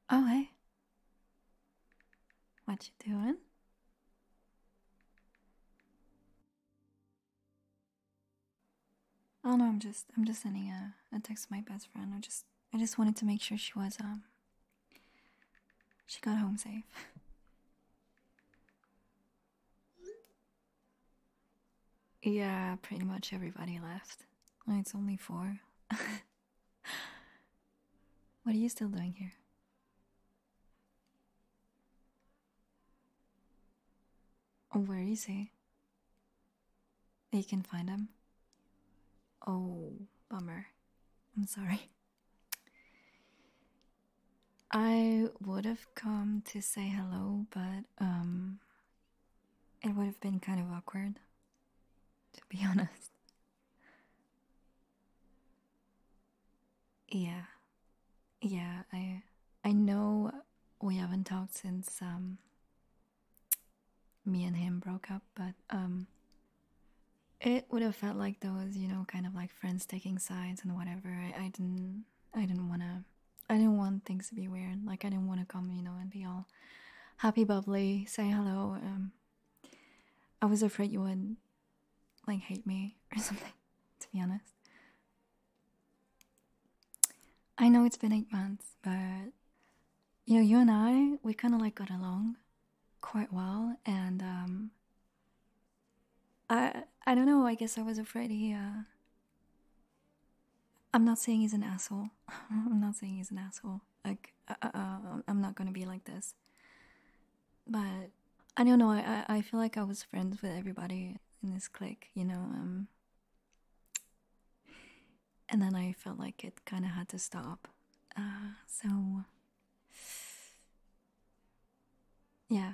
Oh, hey. What you doing? Oh no, I'm just sending a text to my best friend. I just wanted to make sure she got home safe. Yeah, pretty much everybody left. It's only 4. What are you still doing here? Oh, where is he? You can find him. Oh, bummer. I'm sorry. I would have come to say hello, but it would have been kind of awkward, to be honest. Yeah. Yeah, I know we haven't talked since me and him broke up, but it would have felt like those, kind of like friends taking sides and whatever. I didn't wanna I didn't want things to be weird. Like I didn't wanna come, and be all happy bubbly, say hello. I was afraid you would like hate me or something, to be honest. I know it's been 8 months, but you and we kinda like got along quite well, and I don't know. I guess I was afraid I'm not saying he's an asshole. I'm not saying he's an asshole. Like I'm not gonna be like this. But I don't know. I feel like I was friends with everybody in this clique. And then I felt like it kind of had to stop. So yeah.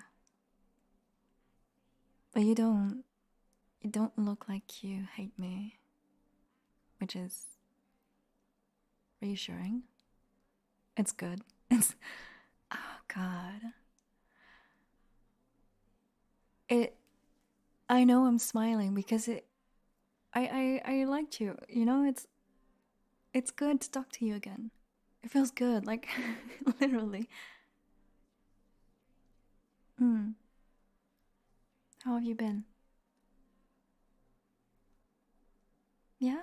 But you don't look like you hate me, which is reassuring. It's good. It's oh god. It I know I'm smiling because I liked you. It's good to talk to you again. It feels good, like literally. Hmm. How have you been? Yeah?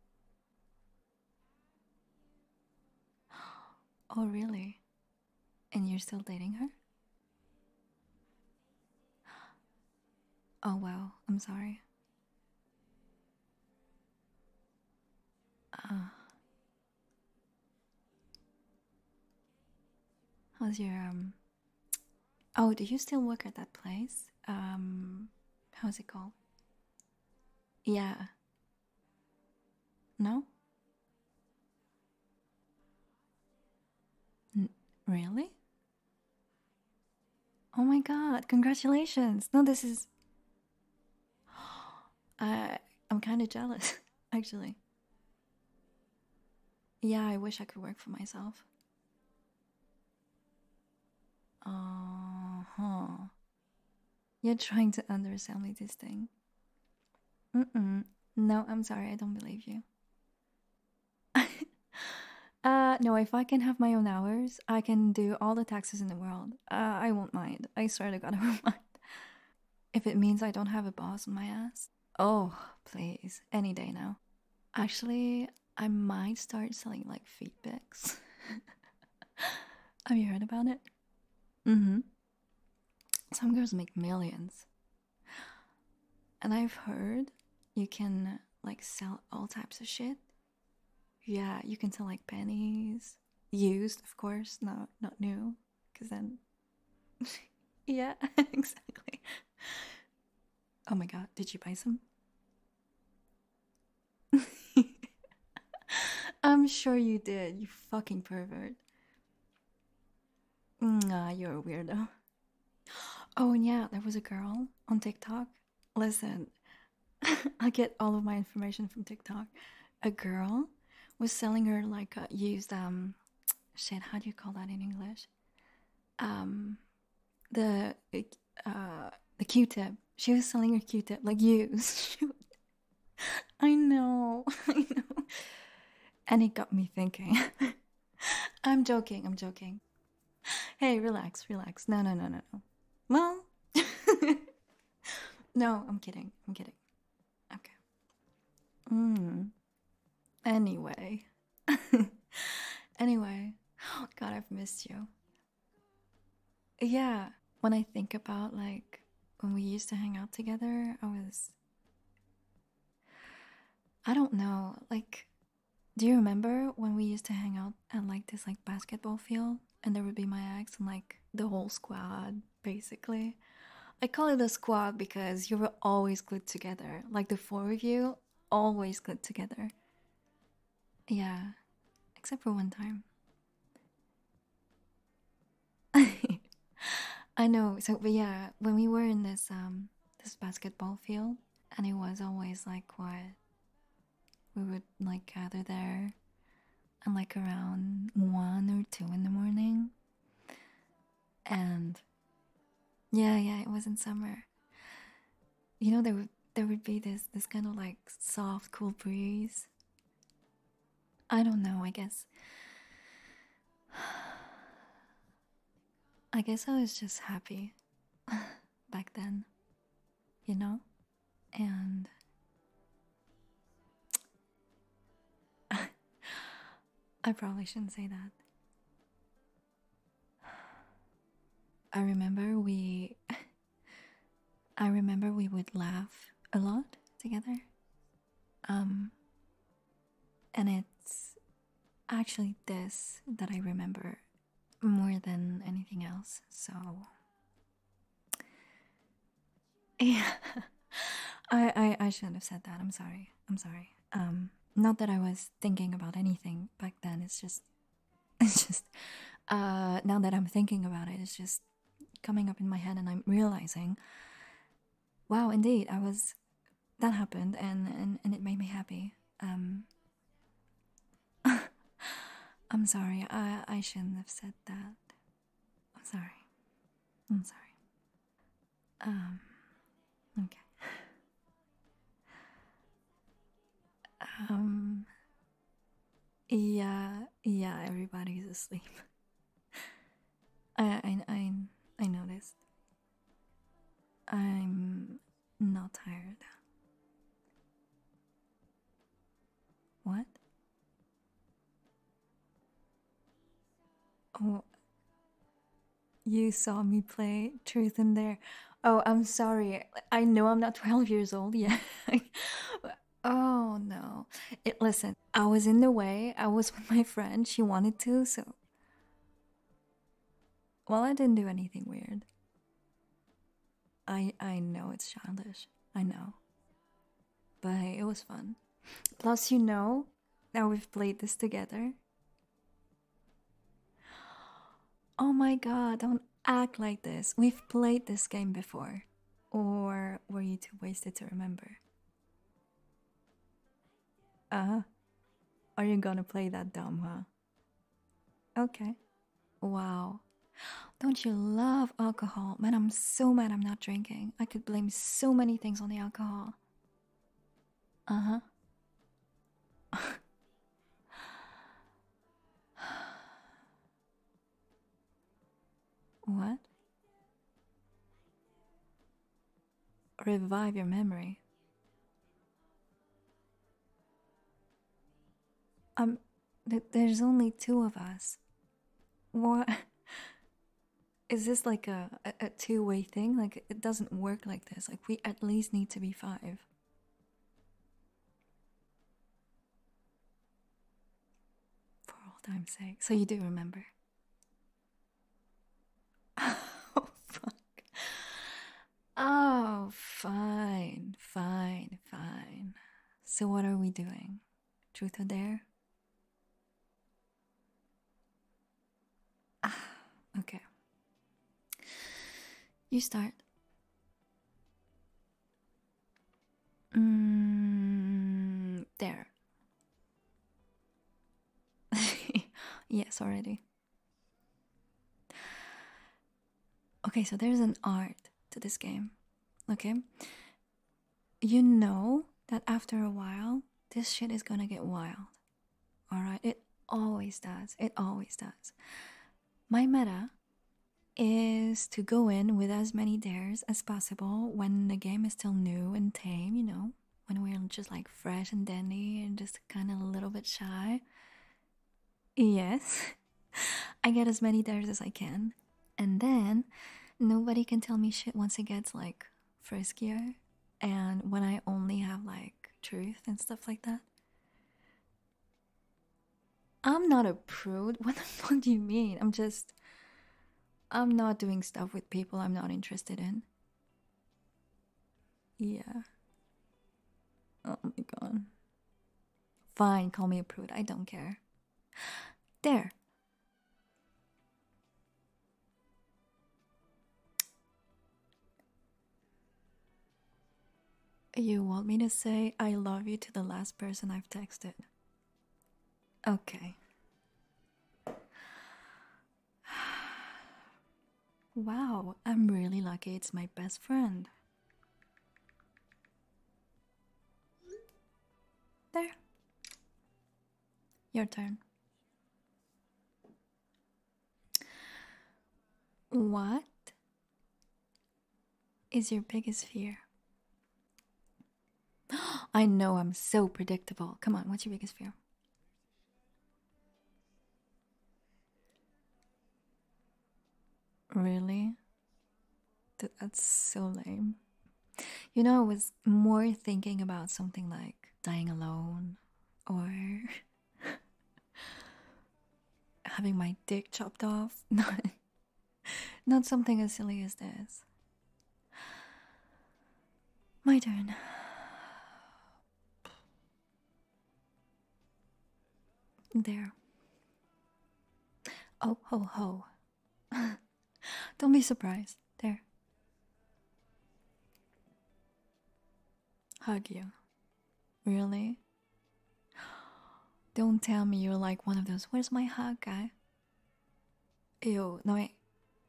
Oh really? And you're still dating her? Oh wow, I'm sorry. Uh how's your oh, do you still work at that place? How's it called? Yeah. No? N- really? Oh my god, congratulations. No, this is I I'm kind of jealous actually. Yeah, I wish I could work for myself. Uh-huh. You're trying to undersell me this thing. Mm-mm. No, I'm sorry, I don't believe you. No, if I can have my own hours, I can do all the taxes in the world. I won't mind. I swear to God, I won't mind. If it means I don't have a boss on my ass. Oh, please. Any day now. Actually, I might start selling like feet pics. Have you heard about it? Mm-hmm. Some girls make millions. And I've heard you can like sell all types of shit. Yeah, you can sell like pennies, used, of course, not new, because then, yeah, exactly. Oh my god, did you buy some? I'm sure you did. You fucking pervert. Nah, you're a weirdo. Oh, and yeah, there was a girl on TikTok. Listen, I get all of my information from TikTok. A girl was selling her like a used shit. How do you call that in English? Um, the the Q-tip. She was selling her Q-tip like used. I know, I know, and it got me thinking. I'm joking. I'm joking. Hey, relax, relax. No, no, no, no, no. Well, no, I'm kidding. I'm kidding. Okay. Mm. Anyway. Anyway. Oh, God, I've missed you. Yeah. When I think about like when we used to hang out together, I don't know. Like, do you remember when we used to hang out at like this like basketball field and there would be my ex and like the whole squad, basically? I call it a squad because you were always glued together. Like the four of you, always glued together. Yeah, except for one time. I know. So, but yeah, when we were in this basketball field, and it was always like what we would like gather there, and like around 1 or 2 in the morning, and yeah, yeah, it was in summer. You know, there would be this kind of like soft, cool breeze. I don't know. I guess I was just happy back then, you know? And I probably shouldn't say that. I remember we I remember we would laugh a lot together. Um and it's actually this that I remember more than anything else. So yeah. I shouldn't have said that. I'm sorry. I'm sorry. Not that I was thinking about anything back then. It's just it's just now that I'm thinking about it, it's just coming up in my head and I'm realizing, wow, indeed, I was that happened and it made me happy. I'm sorry. I shouldn't have said that. I'm sorry. I'm sorry. Um okay. Um yeah, yeah, everybody's asleep. I noticed. I'm not tired. What? Oh, you saw me play Truth in Dare. Oh, I'm sorry. I know I'm not 12 years old yet. Oh no. Listen, I was in the way. I was with my friend. She wanted to, so well, I didn't do anything weird. I know it's childish. I know. But hey, it was fun. Plus, you know that we've played this together. Oh my god, don't act like this. We've played this game before. Or were you too wasted to remember? Uh, are you gonna play that dumb, huh? Okay. Wow. Don't you love alcohol? Man, I'm so mad I'm not drinking. I could blame so many things on the alcohol. Uh huh. What? Revive your memory. Um, there's only two of us. What? Is this like a two-way thing? Like, it doesn't work like this. Like, we at least need to be five. For all time's sake. So you do remember. Oh, fuck. Oh, fine, fine, fine. So what are we doing? Truth or dare? Ah, okay. You start. There. Yes, already. Okay, so there's an art to this game. Okay? You know that after a while, this shit is gonna get wild. Alright? It always does. It always does. My meta is to go in with as many dares as possible when the game is still new and tame, you know, when we're just like fresh and dandy and just kind of a little bit shy. Yes, I get as many dares as I can. And then nobody can tell me shit once it gets like friskier and when I only have like truth and stuff like that. I'm not a prude. What the fuck do you mean? I'm not doing stuff with people I'm not interested in. Yeah. Oh my god. Fine, call me a prude. I don't care. There. You want me to say I love you to the last person I've texted? Okay. Wow, I'm really lucky it's my best friend. There. Your turn. What is your biggest fear? I know I'm so predictable. Come on, what's your biggest fear? Really? That's so lame. You know, I was more thinking about something like dying alone or having my dick chopped off. Not something as silly as this. My turn. There. Oh, ho, ho. Don't be surprised. There. Hug you. Really? Don't tell me you're like one of those where's my hug guy? Ew, no wait.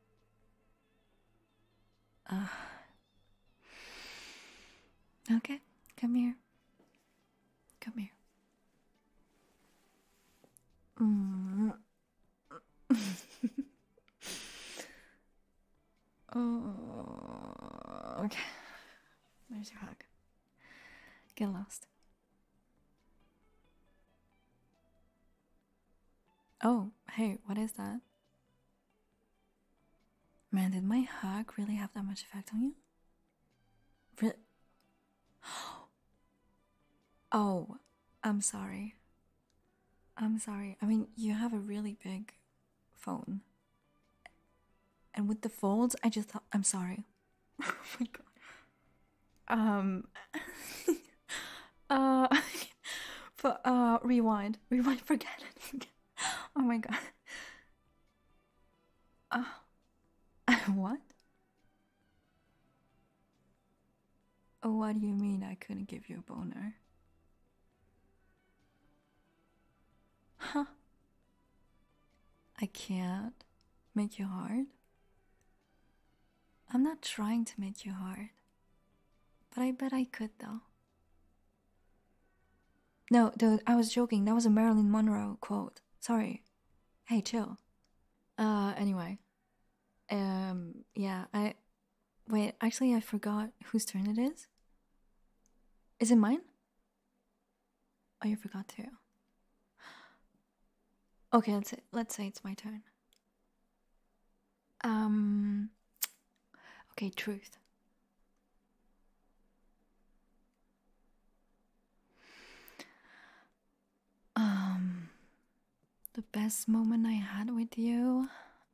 Okay, come here. Come here. Oh, okay. There's your hug. Get lost. Oh, hey, what is that? Man, did my hug really have that much effect on you? Really? Oh, I'm sorry. I'm sorry. I mean, you have a really big phone. And with the folds, I just thought, I'm sorry. Oh my god. Uh, rewind. Rewind, forget it. Oh my god. Uh, what? Oh, what do you mean I couldn't give you a boner? Huh? I can't make you hard? I'm not trying to make you hard. But I bet I could though. No, dude, I was joking. That was a Marilyn Monroe quote. Sorry. Hey, chill. Anyway. Yeah, wait, actually I forgot whose turn it is. Is it mine? Oh, you forgot too. Okay, let's say it's my turn. Okay, truth. The best moment I had with you.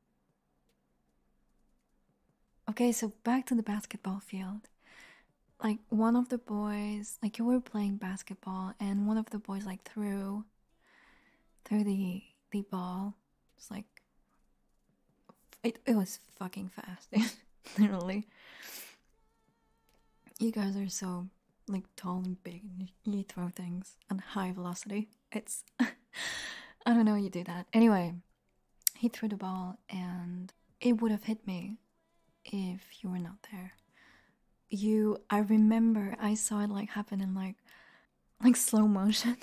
Okay, so back to the basketball field. Like one of the boys, like you were playing basketball, and one of the boys like threw the ball. It's like it was fucking fast, literally. You guys are so like tall and big, and you throw things at high velocity. It's I don't know you do that. Anyway, he threw the ball, and it would have hit me if you were not there. I remember I saw it like happen in like slow motion.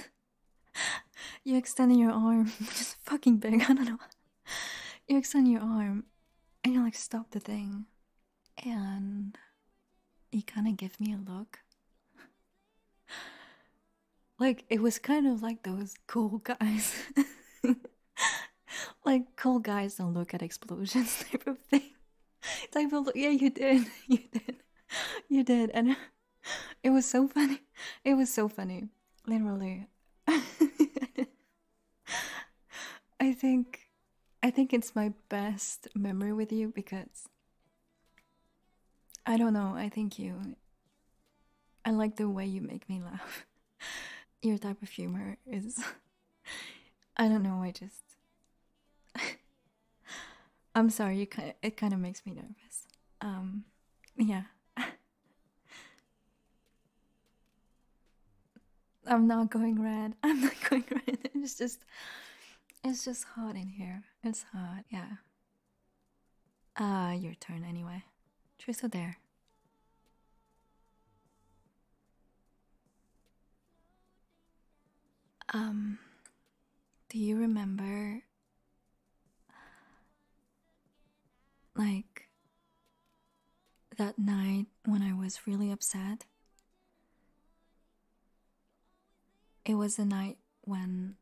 You extended your arm, which is fucking big. I don't know. You extend your arm, And you like stop the thing, and you kind of give me a look. Like it was kind of like those cool guys. Like cool guys don't look at explosions type of thing. Type of look. Yeah, you did. You did. You did. And it was so funny. It was so funny. Literally. I think I think it's my best memory with you because I don't know, I think I like the way you make me laugh. Your type of humor is I don't know, I just I'm sorry, it kind of makes me nervous. Yeah. I'm not going red. I'm not going red. It's just hot in here. It's hot. Yeah. Your turn anyway. Truth or dare? Um, do you remember like that night when I was really upset? It was the night when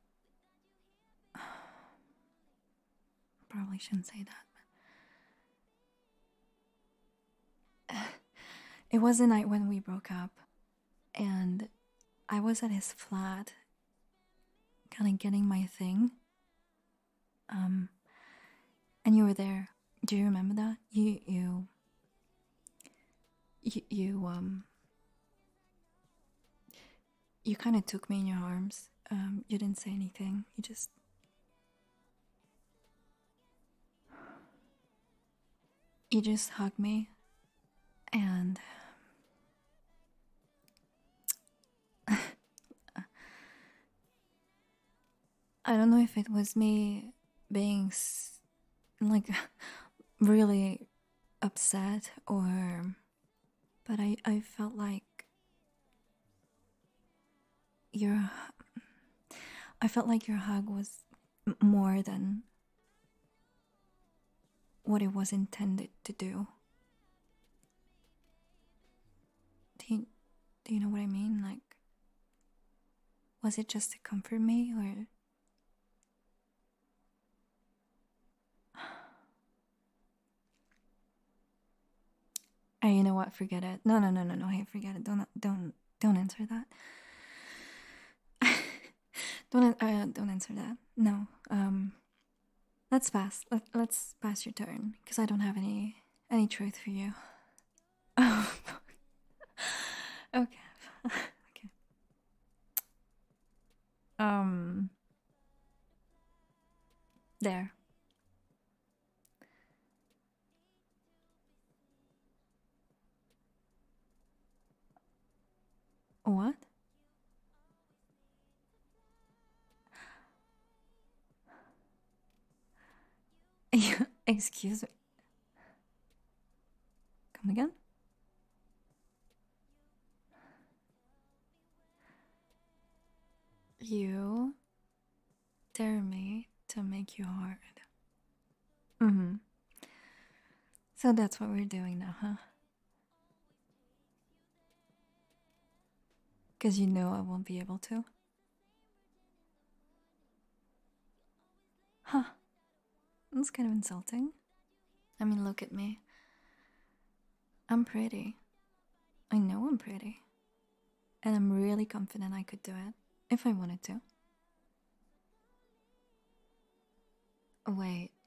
probably shouldn't say that. It was the night when we broke up and I was at his flat kind of getting my thing. Um and you were there. Do you remember that? You you kind of took me in your arms. You didn't say anything. You just hugged me, and I don't know if it was me being like really upset or, but I felt like your I felt like your hug was more than what it was intended to do. Do you know what I mean? Like, was it just to comfort me or? Hey, you know what? Forget it. No, no, no, no, no. Hey, forget it. Don't answer that. Don't answer that. No. Let's pass. Let's pass your turn because I don't have any truth for you. Oh, okay. Okay. Um, there. What? Excuse me. Come again? You dare me to make you hard. Mm-hmm. So that's what we're doing now, huh? Because you know I won't be able to. Huh. That's kind of insulting. I mean, look at me. I'm pretty. I know I'm pretty. And I'm really confident I could do it if I wanted to. Wait,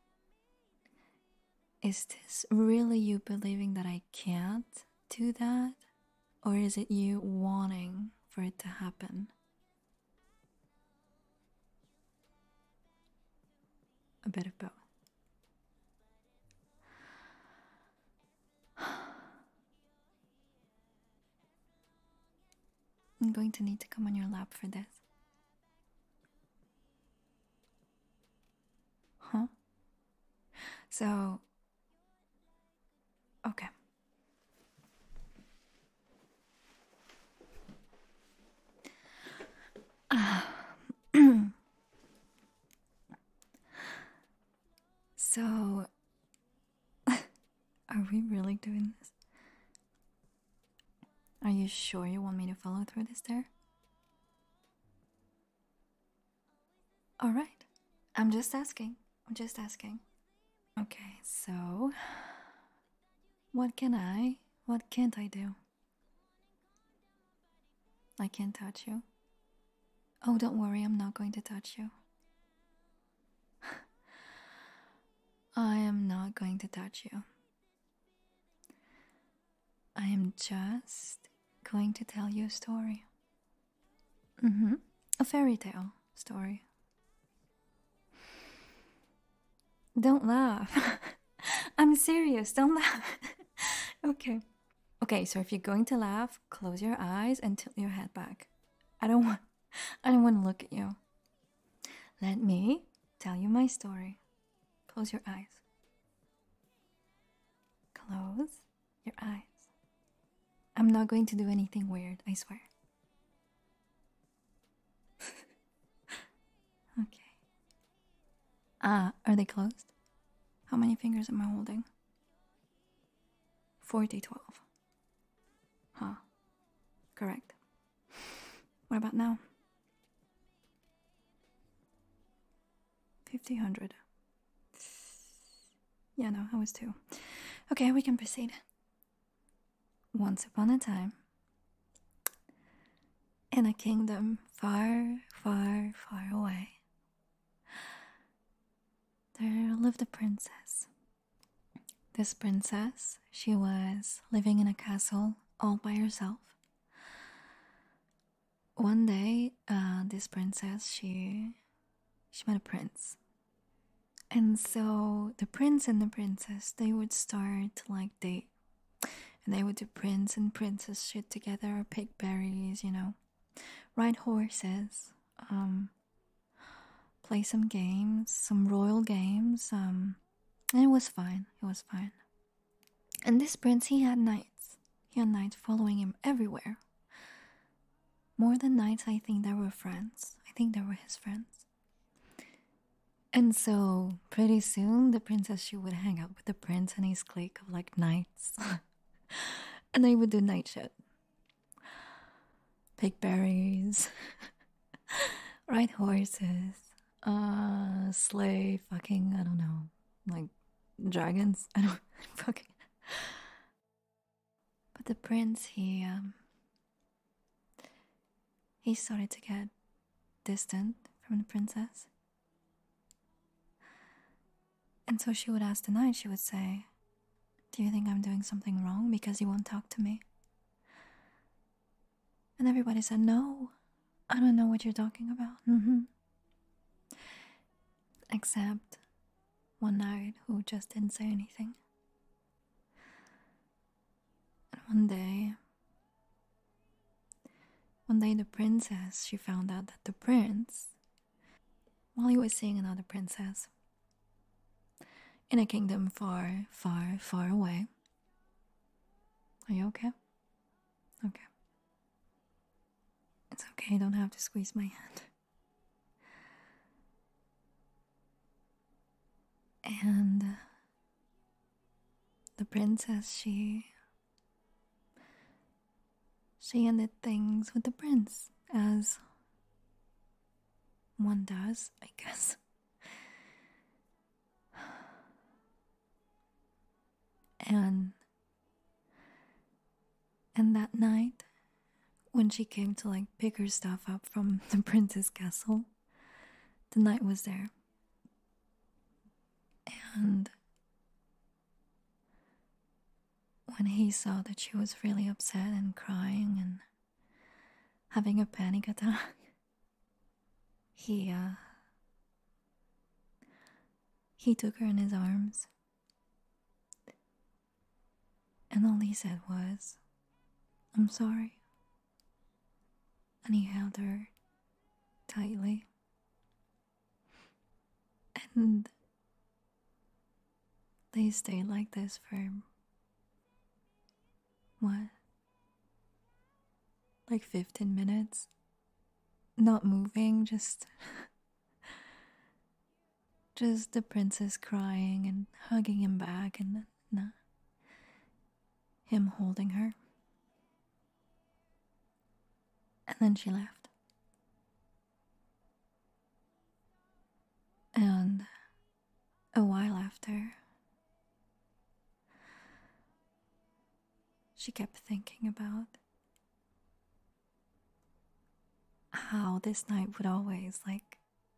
is this really you believing that I can't do that? Or is it you wanting for it to happen? A bit of both. I'm going to need to come on your lap for this. Huh? So, okay. So, we really doing this? Are you sure you want me to follow through this there? Alright. I'm just asking. I'm just asking. Okay, so what can't I do? I can't touch you. Oh, don't worry, I'm not going to touch you. I am not going to touch you. I am just going to tell you a story. A fairy tale story. Don't laugh. I'm serious, don't laugh. Okay. Okay, so if you're going to laugh, close your eyes and tilt your head back. I don't want to look at you. Let me tell you my story. Close your eyes. Close your eyes. I'm not going to do anything weird, I swear. Okay. Are they closed? How many fingers am I holding? 40-12. Huh. Correct. What about now? 50-100. Yeah, no, I was too. Okay, we can proceed. Once upon a time, in a kingdom far, far, far away, there lived a princess. This princess, she was living in a castle all by herself. One day, this princess, she met a prince. And so the prince and the princess, they would start to like date. And they would do prince and princess shit together, pick berries, ride horses, play some games, some royal games, and it was fine. It was fine. And this prince, he had knights. He had knights following him everywhere. More than knights, I think they were friends. I think they were his friends. And so, pretty soon, the princess, she would hang out with the prince and his clique of like knights. And they would do knight shit. Pick berries. Ride horses. Slay fucking, I don't know. Like, dragons? I don't fucking. But the prince, he started to get distant from the princess. And so she would ask the knight, she would say, "Do you think I'm doing something wrong because you won't talk to me?" And everybody said, "No, I don't know what you're talking about." Except one knight who just didn't say anything. And one day the princess, she found out that the prince, while he was seeing another princess, in a kingdom far, far, far away. Are you okay? Okay. It's okay, you don't have to squeeze my hand. And the princess, she ended things with the prince, as one does, I guess. And that night, when she came to like pick her stuff up from the prince's castle, the knight was there. And when he saw that she was really upset and crying and having a panic attack, he took her in his arms. And all he said was, "I'm sorry." And he held her tightly. And they stayed like this for, what? Like 15 minutes? Not moving, just the princess crying and hugging him back, and him holding her. And then she left. And a while after, she kept thinking about how this night would always, like,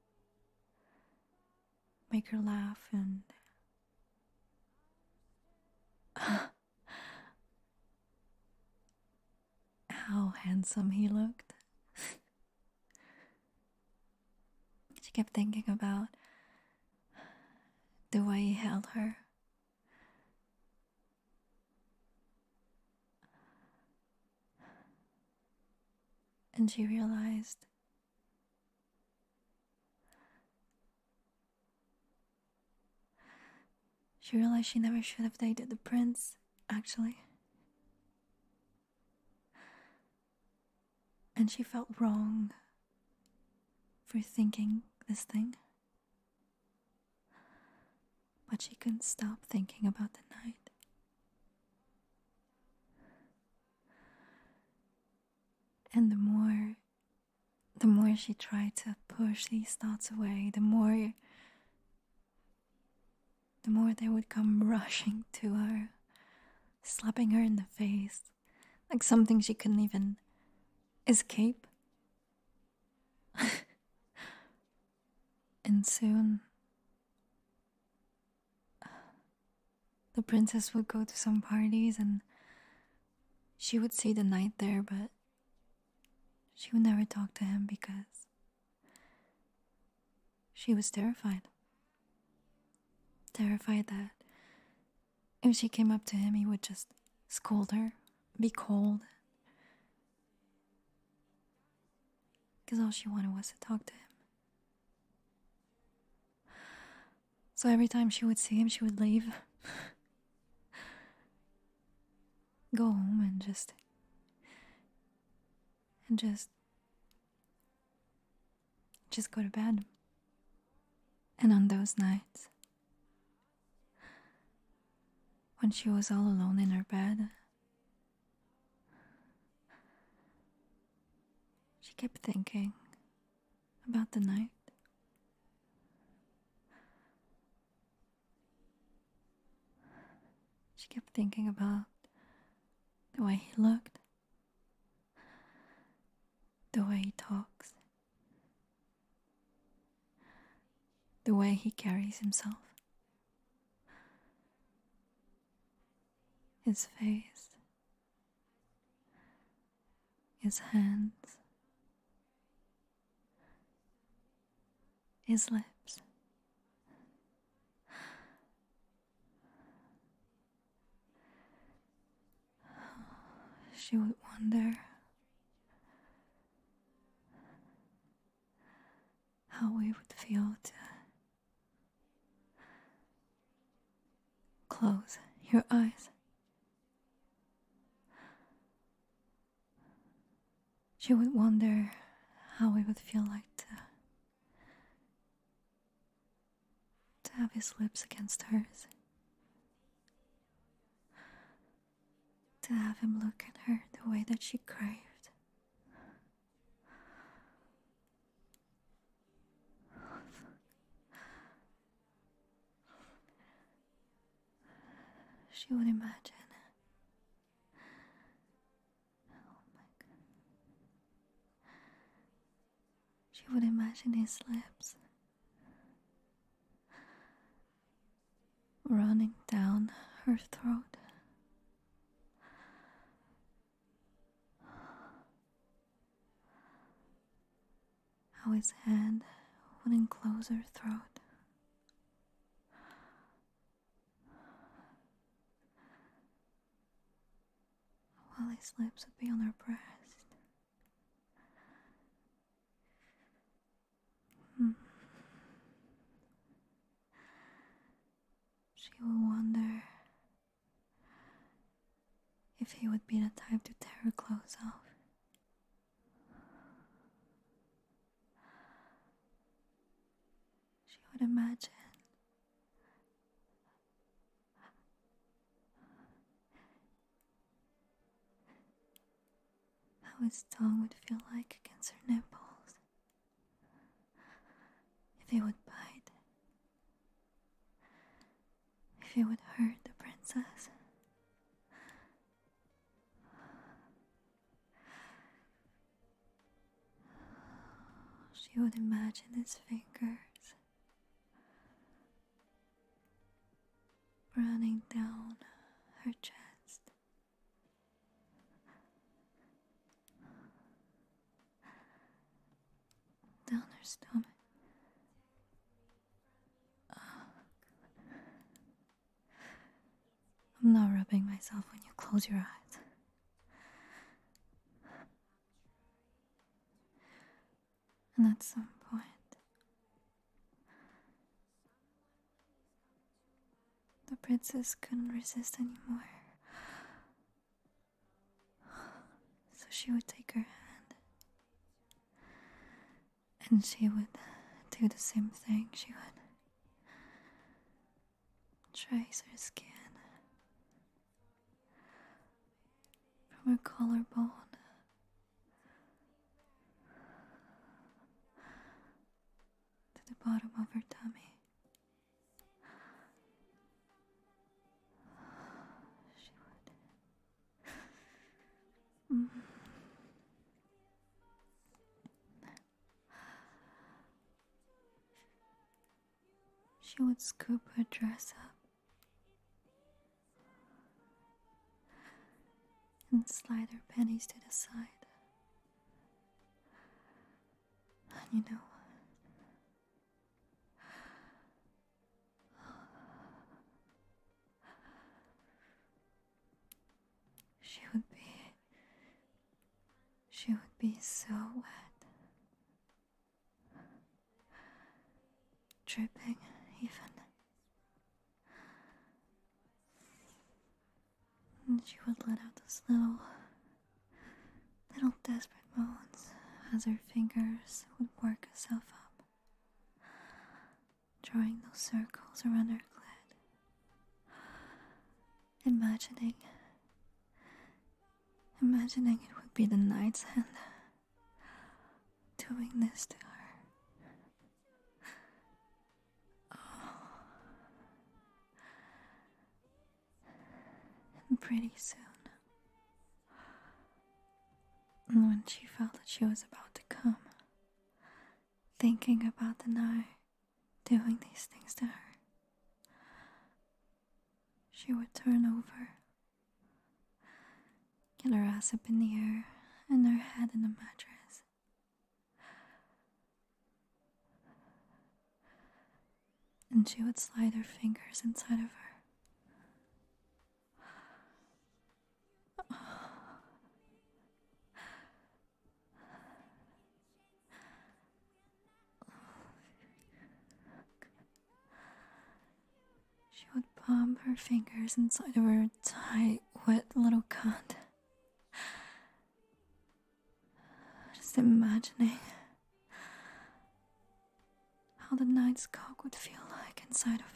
make her laugh and how handsome he looked. She kept thinking about the way he held her. And she realized she never should have dated the prince, actually. And she felt wrong for thinking this thing. But she couldn't stop thinking about the night. And the more she tried to push these thoughts away, the more they would come rushing to her, slapping her in the face, like something she couldn't even escape. And soon, the princess would go to some parties and she would see the knight there, but she would never talk to him because she was terrified. Terrified that if she came up to him, he would just scold her, be cold. Because all she wanted was to talk to him. So every time she would see him, she would leave. Go home and just go to bed. And on those nights, when she was all alone in her bed, she kept thinking about the night. She kept thinking about the way he looked, the way he talks, the way he carries himself, his face, his hands, his lips. She would wonder how it would feel to close your eyes. She would wonder how it would feel like to have his lips against hers. To have him look at her the way that she craved. She would imagine. Oh my God. She would imagine his lips running down her throat. How his hand would enclose her throat. While his lips would be on her breast. She would wonder if he would be the type to tear her clothes off. She would imagine his tongue would feel like against her nipples. If he would bite. If he would hurt the princess. She would imagine his fingers running down her chest, down her stomach. I'm not rubbing myself when you close your eyes. And at some point, the princess couldn't resist anymore. So she would take her hand, and she would do the same thing. She would trace her skin from her collarbone to the bottom of her tummy. She would. She would scoop her dress up and slide her panties to the side. And you know what? She would be so wet, dripping even. And she would let out those little desperate moans as her fingers would work herself up, drawing those circles around her clit, imagining it would be the knight's hand doing this to her. And pretty soon, when she felt that she was about to come, thinking about the knight doing these things to her, she would turn over, get her ass up in the air and her head in the mattress. And she would slide her fingers inside of her. She would pump her fingers inside of her tight, wet little cunt. Just imagining how the knight's cock would feel like inside of her.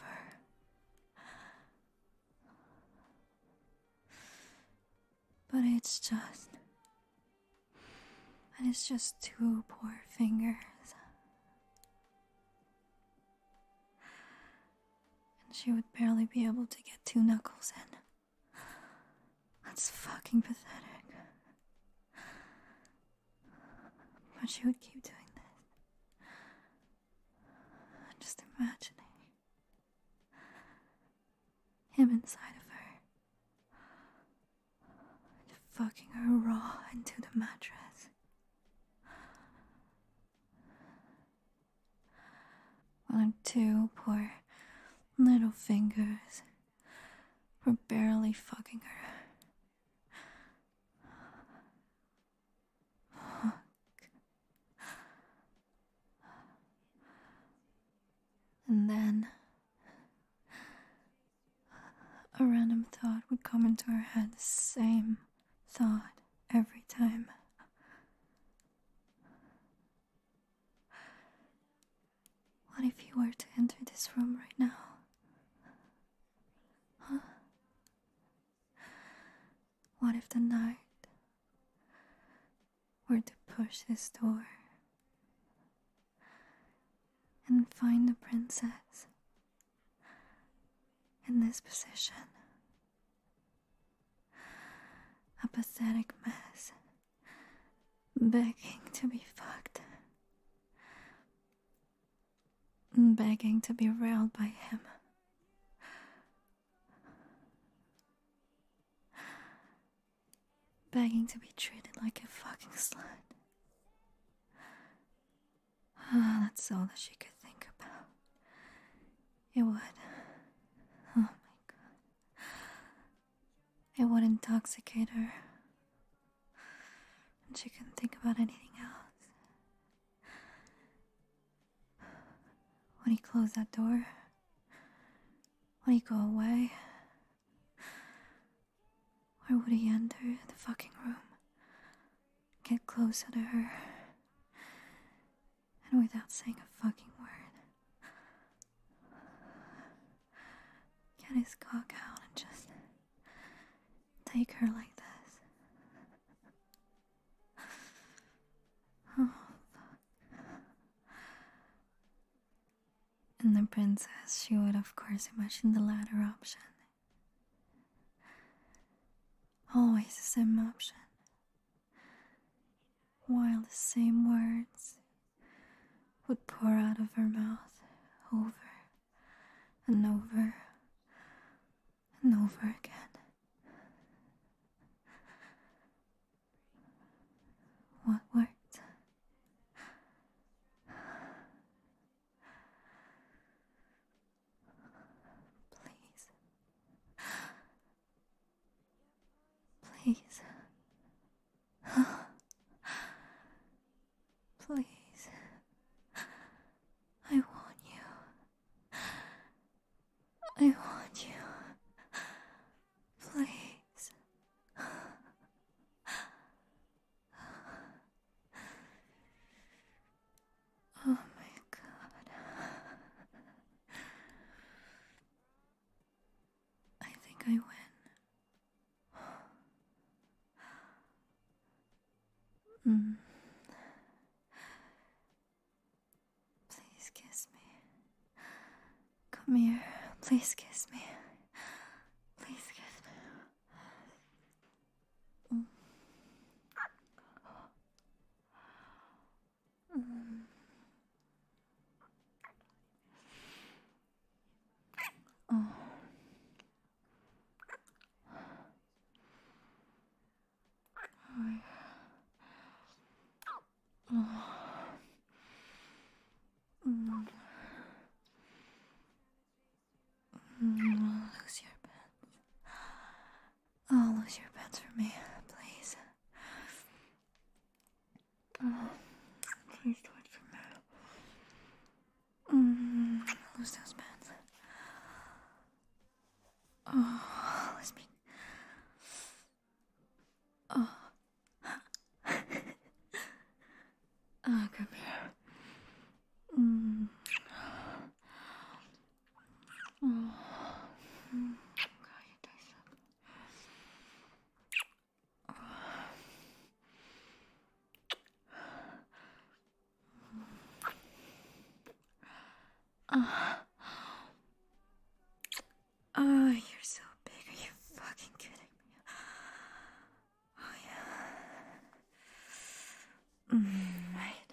But it's just two poor fingers. And she would barely be able to get two knuckles in. That's fucking pathetic. But she would keep doing this. Just imagining him inside of her, fucking her raw into the mattress. While her two poor little fingers were barely fucking her. And then a random thought would come into her head, the same thought every time. What if you were to enter this room right now? Huh? What if the knight or to push this door and find the princess in this position. A pathetic mess, begging to be fucked, begging to be railed by him. Begging to be treated like a fucking slut. That's all that she could think about. It would. Oh my god. It would intoxicate her. And she couldn't think about anything else. Would he close that door? Would he go away? Or would he enter the fucking room, get closer to her, and without saying a fucking word, get his cock out and just take her like this? Oh, fuck. And the princess, she would of course imagine the latter option. Always the same option. While the same words would pour out of her mouth over and over and over again. What worked? Please. Please. Please. I want you. I want you. Please. Oh my god. I think I win. Please kiss me. Come here. Please kiss me. Please kiss me. Oh. Lose your pants. Oh, lose your pants for me, please. Oh, please do it for me. Lose those pants. Oh, let's be. Oh. Oh, come here. Oh. God, you taste so good. Oh, you're so big. Are you fucking kidding me? Oh, yeah. Wait.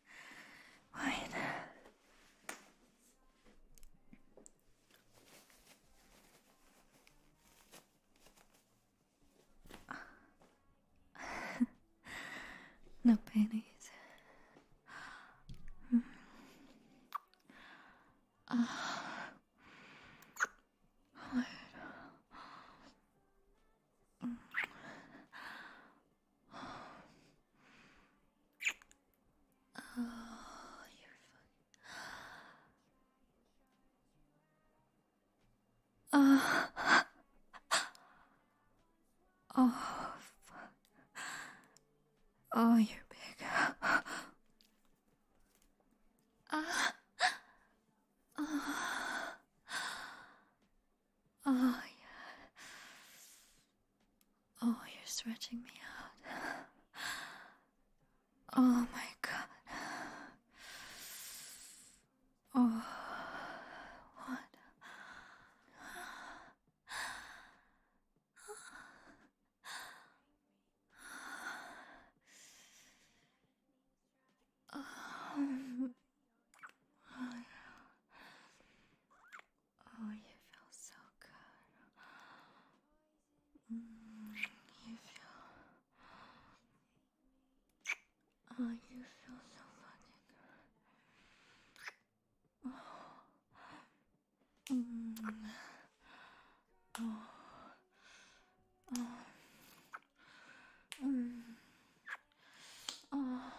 No panties. Oh, fuck. Oh, you're big. Oh, yeah. Oh, you're stretching me out. Oh my god. Oh, what? Um, oh, you feel so good. You feel. Oh, you feel so fucking good. Oh, oh, oh,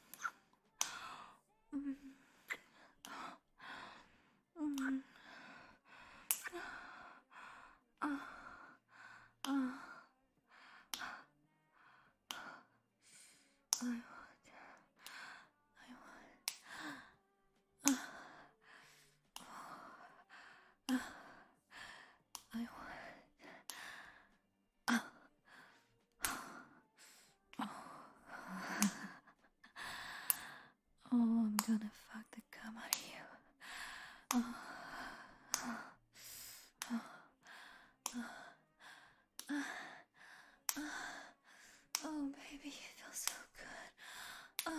I Oh, I'm gonna fuck the cum out of you. Oh, oh baby, you feel so good.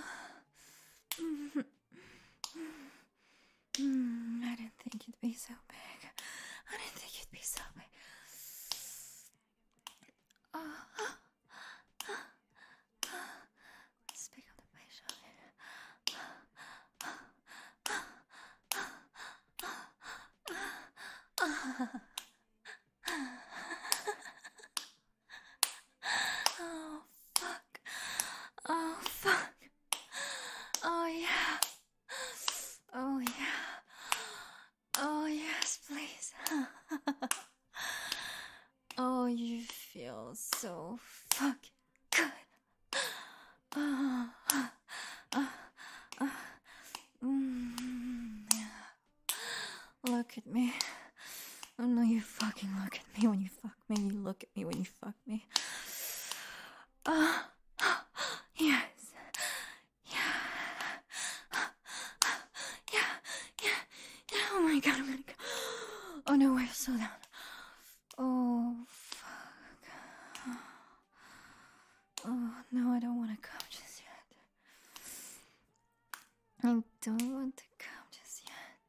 I didn't think you'd be so big. I didn't think you'd be so big. Speak of the patient. Oh, fuck. Oh, fuck. Oh, yeah. Oh, yeah. Oh, yes, please. Oh, you feel so fucking good. Yeah. Look at me. Oh no, you fucking look at me when you fuck me. You look at me when you fuck me. Yes. Yeah. Yeah. Yeah. Yeah. Oh my god, I'm gonna go. Oh no, wait, slow down. Oh, fuck. Oh no, I don't want to come just yet. I don't want to come just yet.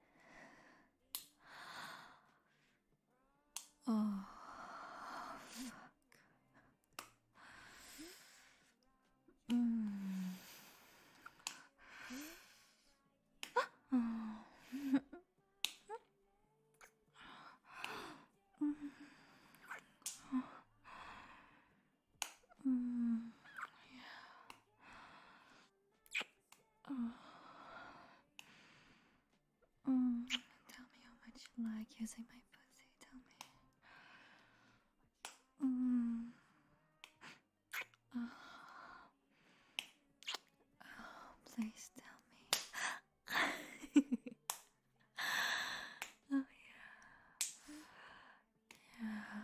Oh, fuck. Tell me how much you like using my pussy. Tell me. Please tell me. Oh yeah.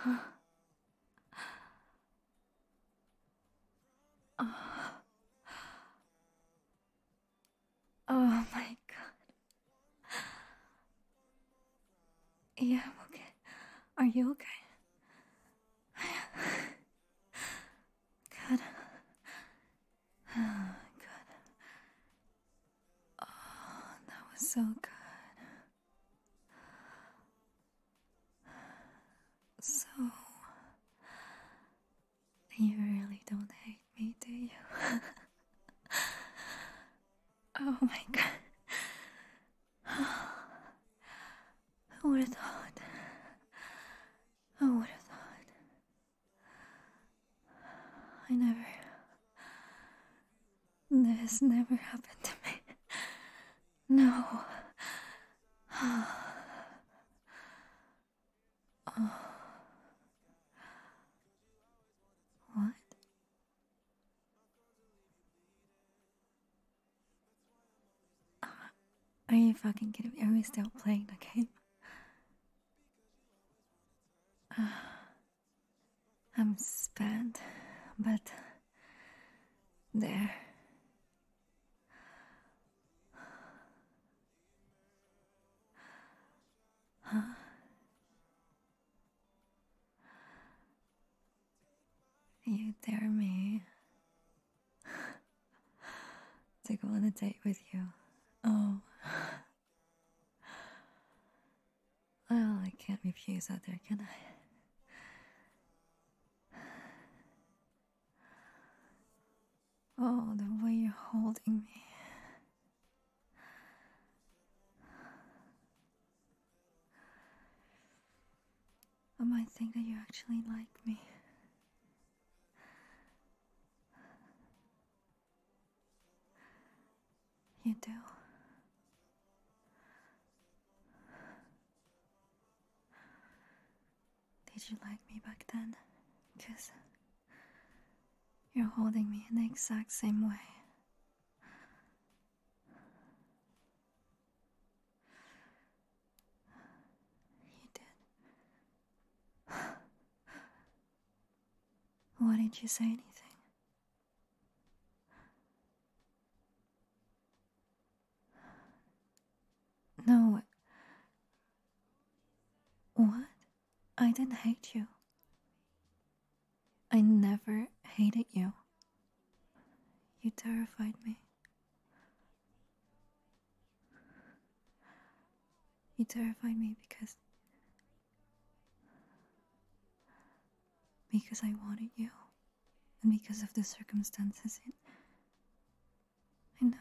Oh, oh my god. Yeah, I'm okay. Are you okay? Good. Good. Oh, that was so good. So, you really don't hate me, do you? Oh my god. Who would have thought? Who would have thought? I never. This never happened to me. No. Oh, what? Are you fucking kidding me? Are we still playing the game? I'm spent, but there. Huh? You dare me to go on a date with you? Oh, well, I can't refuse that there, can I? Oh, the way you're holding me. I might think that you actually like me. You do. Did you like me back then? Because you're holding me in the exact same way. You did. Why didn't you say anything? No. What? I didn't hate you. I never hated you. You terrified me. You terrified me because I wanted you. And because of the circumstances. I know.